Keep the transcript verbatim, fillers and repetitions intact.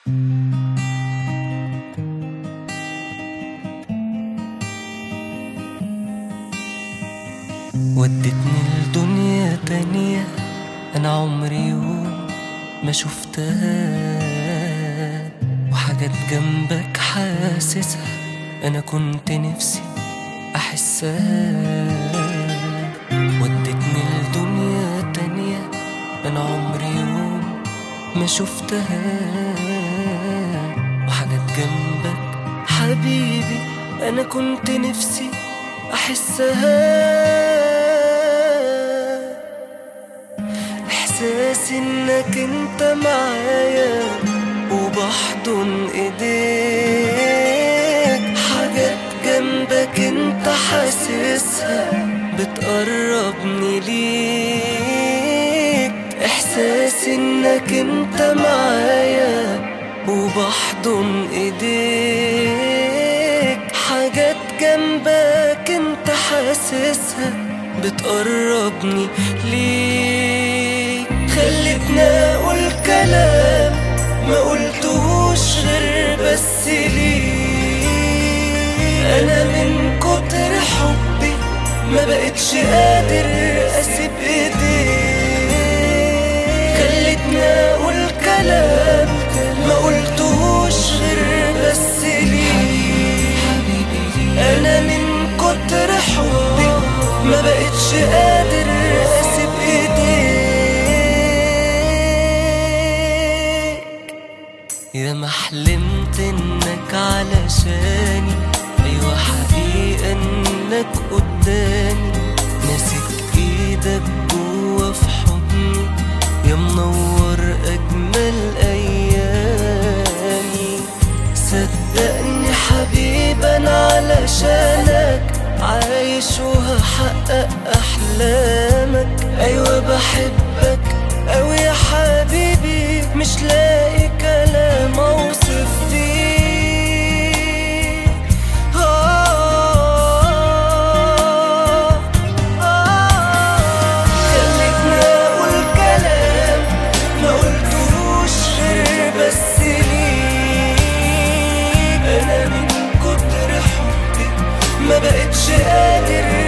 ودتني لدنيا تانية أنا عمري يوم ما شفتها، وحاجات جنبك حاسسها أنا كنت نفسي أحسها. ودتني لدنيا تانية أنا عمري يوم ما شفتها، وحاجات جنبك حبيبي أنا كنت نفسي أحسها. إحساس إنك أنت معايا وبحضن إيديك، حاجات جنبك أنت حاسسها بتقربني ليك. إحساس إنك أنت معايا وبحضن إيديك، حاجات جنبك أنت حاسسها بتقربني ليك. خلتني أقول كلام ما قلتهوش غير بس ليك. أنا من كتر حبي ما بقتش قادر أسيب إيديك. خلتني أقول كلام ما قلتهوش غير بس ليك. أنا من كتر حبي ما بقتش قادر أسيب إيديك. يا ما حلمت إنك علشاني، أيوة حقيقة إنك قدامي. ماسك إيدك جوا في حضني يا منور أجمل أيامي. صدقني حبيبي أنا علشانك عايش وهحقق أحلامك. أيوة بحبك أوي يا حبيبي، مش لاقي كلام أوصف بيه. آه آه خلتني أقول كلام ما قلتهوش غير بس ليك. أنا من كتر حبي ما بقتش قادر